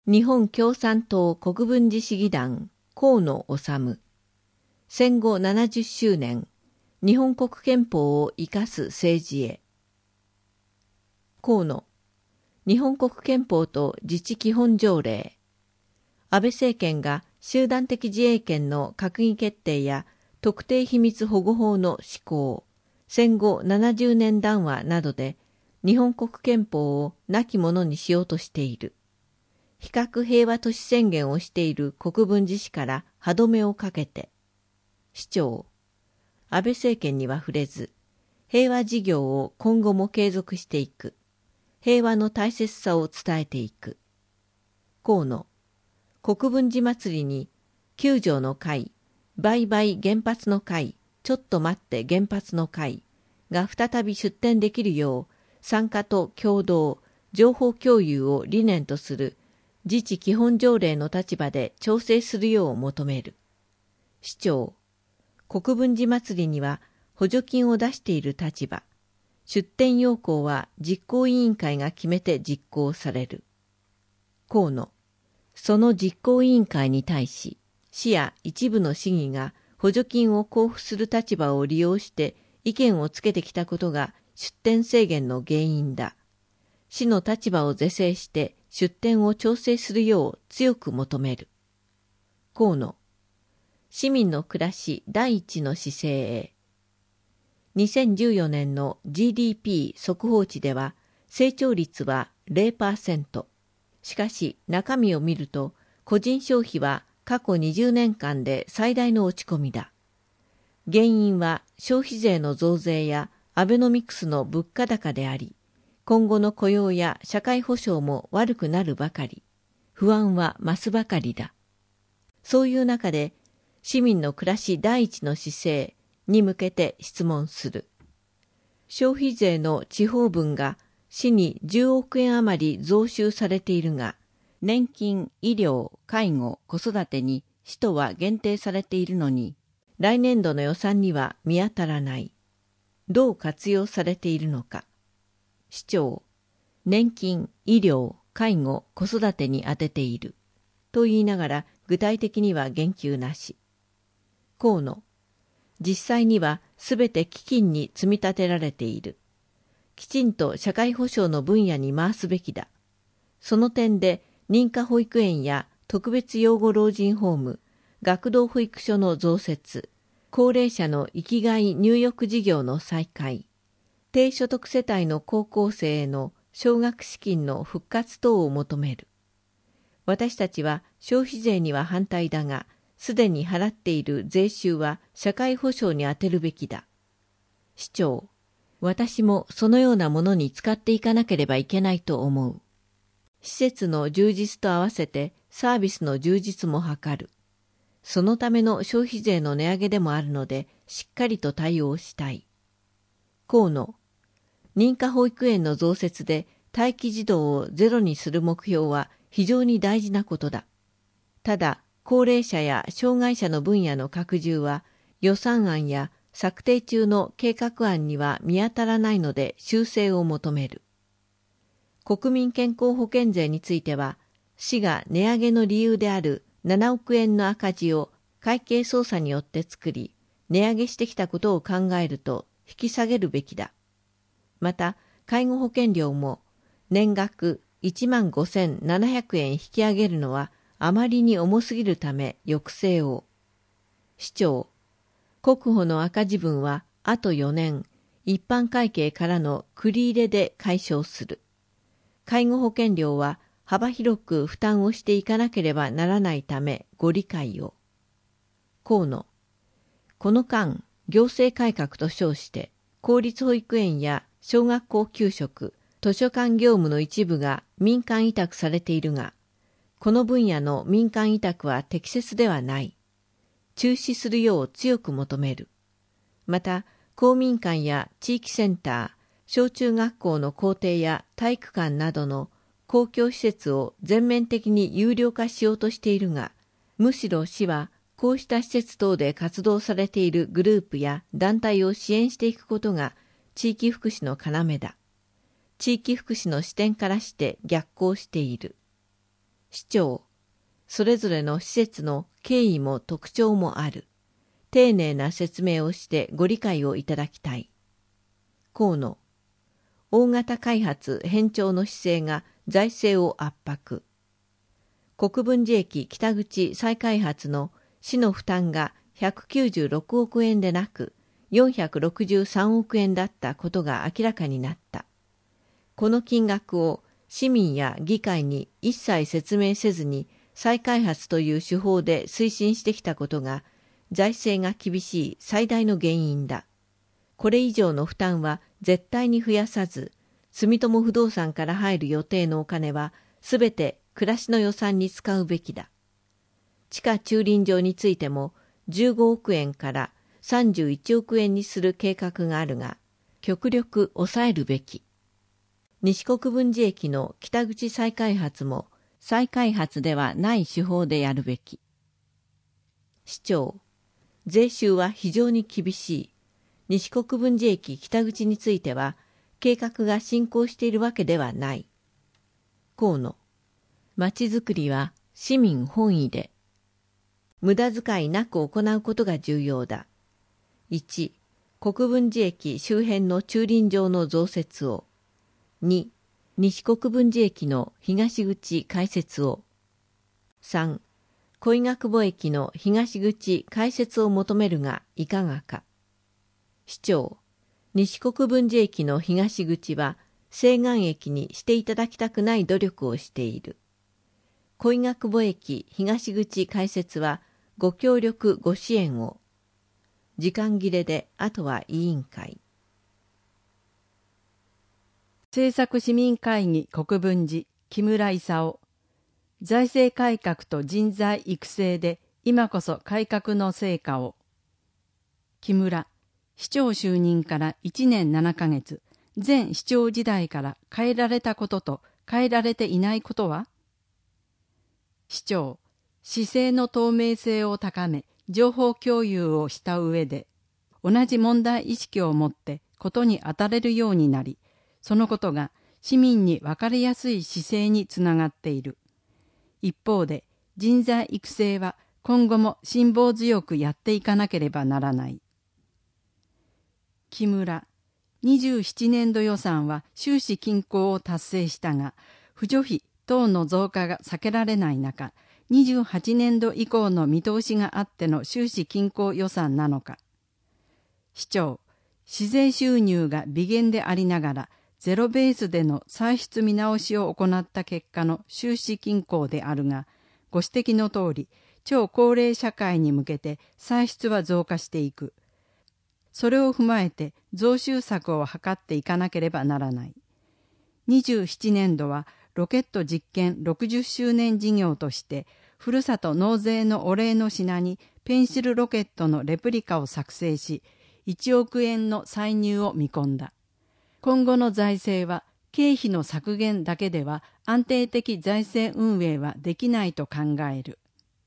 日本共産党国分寺市議団河野治、戦後70周年、日本国憲法を生かす政治へ。河野、日本国憲法と自治基本条例。安倍政権が集団的自衛権の閣議決定や特定秘密保護法の施行、戦後70年談話などで日本国憲法をなきものにしようとしている。非核平和都市宣言をしている国分寺市から歯止めをかけて、市長、安倍政権には触れず、平和事業を今後も継続していく。平和の大切さを伝えていく。河野、国分寺祭りに、9条の会、バイバイ原発の会、ちょっと待って原発の会が再び出展できるよう、参加と協働、情報共有を理念とする自治基本条例の立場で調整するよう求める。市長、国分寺祭りには補助金を出している立場。出展要項は実行委員会が決めて実行される。河野、その実行委員会に対し、市や一部の市議が補助金を交付する立場を利用して意見をつけてきたことが出展制限の原因だ。市の立場を是正して出展を調整するよう強く求める。河野、市民の暮らし第一の姿勢へ。2014年の GDP 速報値では成長率は 0%。しかし中身を見ると個人消費は過去20年間で最大の落ち込みだ。原因は消費税の増税やアベノミクスの物価高であり、今後の雇用や社会保障も悪くなるばかり、不安は増すばかりだ。そういう中で市民の暮らし第一の姿勢に向けて質問する。消費税の地方分が市に10億円余り増収されているが、年金、医療、介護、子育てに使途は限定されているのに、来年度の予算には見当たらない。どう活用されているのか。市長、年金、医療、介護、子育てに充てている。と言いながら具体的には言及なし。河野、実際にはすべて基金に積み立てられている。きちんと社会保障の分野に回すべきだ。その点で認可保育園や特別養護老人ホーム、学童保育所の増設、高齢者の生きがい入浴事業の再開、低所得世帯の高校生への奨学資金の復活等を求める。私たちは消費税には反対だが、すでに払っている税収は社会保障に充てるべきだ。市長、私もそのようなものに使っていかなければいけないと思う。施設の充実と合わせてサービスの充実も図る。そのための消費税の値上げでもあるので、しっかりと対応したい。河野、認可保育園の増設で待機児童をゼロにする目標は非常に大事なことだ。ただ、高齢者や障害者の分野の拡充は予算案や策定中の計画案には見当たらないので修正を求める。国民健康保険税については、市が値上げの理由である7億円の赤字を会計捜査によって作り、値上げしてきたことを考えると引き下げるべきだ。また、介護保険料も年額15,700円引き上げるのはあまりに重すぎるため抑制を。市長、国保の赤字分はあと4年、一般会計からの繰り入れで解消する。介護保険料は幅広く負担をしていかなければならないためご理解を。河野、この間、行政改革と称して、公立保育園や小学校給食、図書館業務の一部が民間委託されているが、この分野の民間委託は適切ではない。中止するよう強く求める。また、公民館や地域センター、小中学校の校庭や体育館などの公共施設を全面的に有料化しようとしているが、むしろ市はこうした施設等で活動されているグループや団体を支援していくことが地域福祉の要だ。地域福祉の視点からして逆行している。 市長、それぞれの施設の経緯も特徴もある。丁寧な説明をしてご理解をいただきたい。河野、大型開発偏重の姿勢が財政を圧迫。国分寺駅北口再開発の市の負担が196億円でなく463億円だったことが明らかになった。この金額を市民や議会に一切説明せずに再開発という手法で推進してきたことが財政が厳しい最大の原因だ。これ以上の負担は絶対に増やさず、住友不動産から入る予定のお金はすべて暮らしの予算に使うべきだ。地下駐輪場についても15億円から31億円にする計画があるが、極力抑えるべき。西国分寺駅の北口再開発も再開発ではない手法でやるべき。市長、税収は非常に厳しい。西国分寺駅北口については計画が進行しているわけではない。河野、まちづくりは市民本位で、無駄遣いなく行うことが重要だ。1、国分寺駅周辺の駐輪場の増設を。2、西国分寺駅の東口開設を。3、恋ヶ久保駅の東口開設を求めるがいかがか。市長、西国分寺駅の東口は西岸駅にしていただきたくない努力をしている。恋ヶ久保駅東口開設はご協力ご支援を。時間切れであとは委員会。 政策市民会議国分寺木村勲。財政改革と人材育成で今こそ改革の成果を。木村、市長就任から1年7ヶ月、前市長時代から変えられたことと変えられていないことは。市長、市政の透明性を高め、情報共有をした上で、同じ問題意識を持ってことに当たれるようになり、そのことが市民に分かりやすい姿勢につながっている。一方で、人材育成は今後も辛抱強くやっていかなければならない。木村、27年度予算は収支均衡を達成したが、扶助費等の増加が避けられない中、28年度以降の見通しがあっての収支均衡予算なのか。市長、市税収入が微減でありながら、ゼロベースでの歳出見直しを行った結果の収支均衡であるが、ご指摘の通り、超高齢社会に向けて歳出は増加していく。それを踏まえて増収策を図っていかなければならない。27年度はロケット実験60周年事業として、ふるさと納税のお礼の品にペンシルロケットのレプリカを作成し、1億円の歳入を見込んだ。今後の財政は経費の削減だけでは安定的財政運営はできないと考える。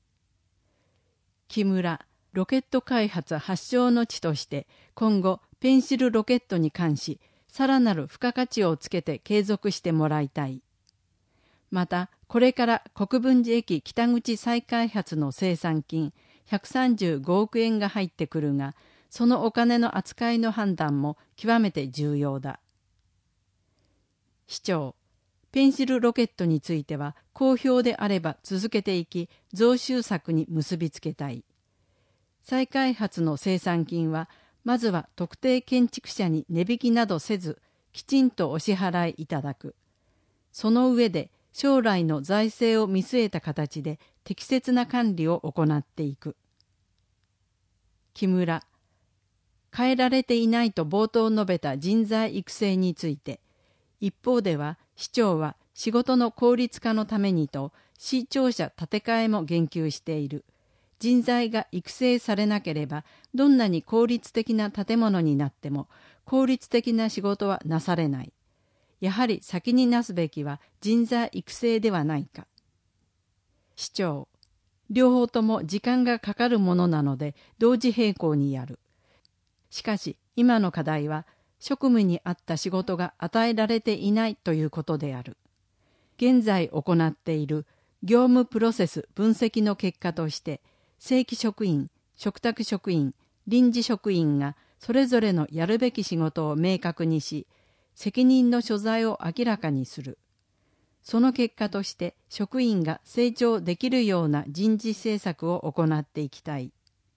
木村、ロケット開発発祥の地として今後ペンシルロケットに関しさらなる付加価値をつけて継続してもらいたい。またこれから国分寺駅北口再開発の生産金135億円が入ってくるが、そのお金の扱いの判断も極めて重要だ。市長、ペンシルロケットについては好評であれば続けていき、増収策に結びつけたい。再開発の生産金は、まずは特定建築者に値引きなどせず、きちんとお支払いいただく。その上で、将来の財政を見据えた形で適切な管理を行っていく。木村、変えられていないと冒頭述べた人材育成について、一方では市長は仕事の効率化のためにと市庁舎建て替えも言及している。人材が育成されなければどんなに効率的な建物になっても効率的な仕事はなされない。やはり先になすべきは人材育成ではないか。市長、両方とも時間がかかるものなので同時並行にやる。しかし今の課題は職務に合った仕事が与えられていないということである。現在行っている業務プロセス分析の結果として、正規職員、嘱託職員、臨時職員がそれぞれのやるべき仕事を明確にし、責任の所在を明らかにする。その結果として職員が成長できるような人事政策を行っていきたい。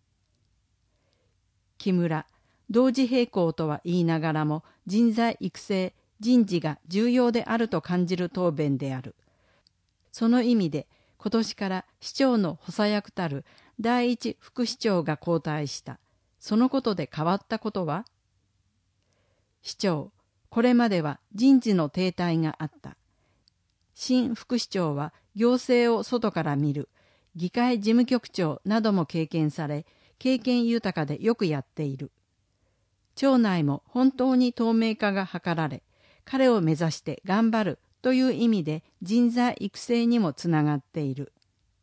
木村、同時並行とは言いながらも人材育成、人事が重要であると感じる答弁である。その意味で今年から市長の補佐役たる第一副市長が交代した。そのことで変わったことは？市長、これまでは人事の停滞があった。新副市長は行政を外から見る、議会事務局長なども経験され、経験豊かでよくやっている。庁内も本当に透明化が図られ、彼を目指して頑張るという意味で人材育成にもつながっている。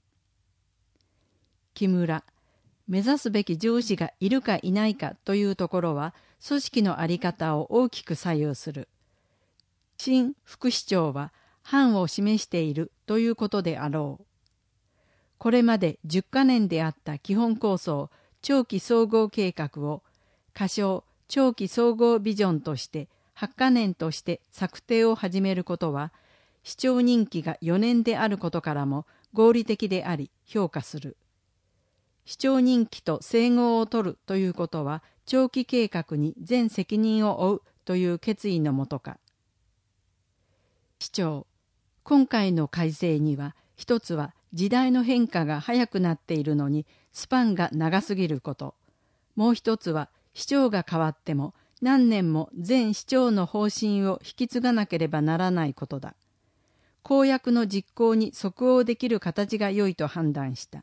木村、目指すべき上司がいるかいないかというところは組織の在り方を大きく左右する。新副市長は範を示しているということであろう。これまで10カ年であった基本構想長期総合計画を仮称長期総合ビジョンとして8カ年として策定を始めることは、市長任期が4年であることからも合理的であり評価する。市長任期と整合を取るということは長期計画に全責任を負うという決意のもとか。市長、今回の改正には一つは時代の変化が早くなっているのにスパンが長すぎること。もう一つは市長が変わっても何年も前市長の方針を引き継がなければならないことだ。公約の実行に即応できる形が良いと判断した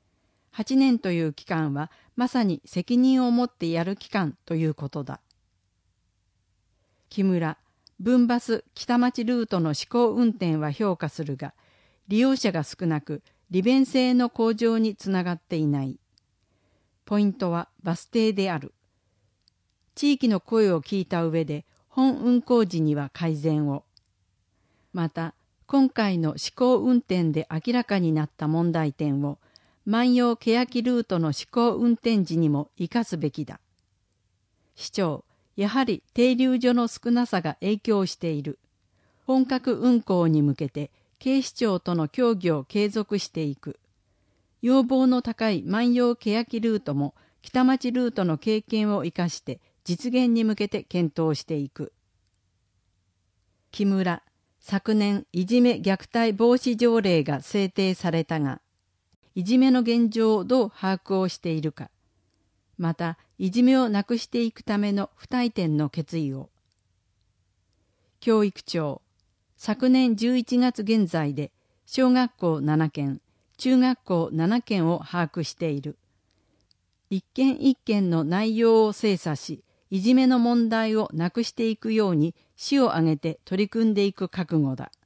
。8年という期間はまさに責任を持ってやる期間ということだ。木村、分バス北町ルートの試行運転は評価するが、利用者が少なく利便性の向上につながっていない。ポイントはバス停である。地域の声を聞いた上で本運行時には改善を。また、今回の試行運転で明らかになった問題点を万葉欅ルートの試行運転時にも生かすべきだ。市長、やはり停留所の少なさが影響している。本格運行に向けて警視庁との協議を継続していく。要望の高い万葉欅ルートも北町ルートの経験を生かして実現に向けて検討していく。木村、昨年いじめ虐待防止条例が制定されたが、いじめの現状をどう把握をしているか、またいじめをなくしていくための不退転の決意を。教育庁、昨年11月現在で小学校7件、中学校7件を把握している。一件一件の内容を精査し、いじめの問題をなくしていくように市を挙げて取り組んでいく覚悟だ。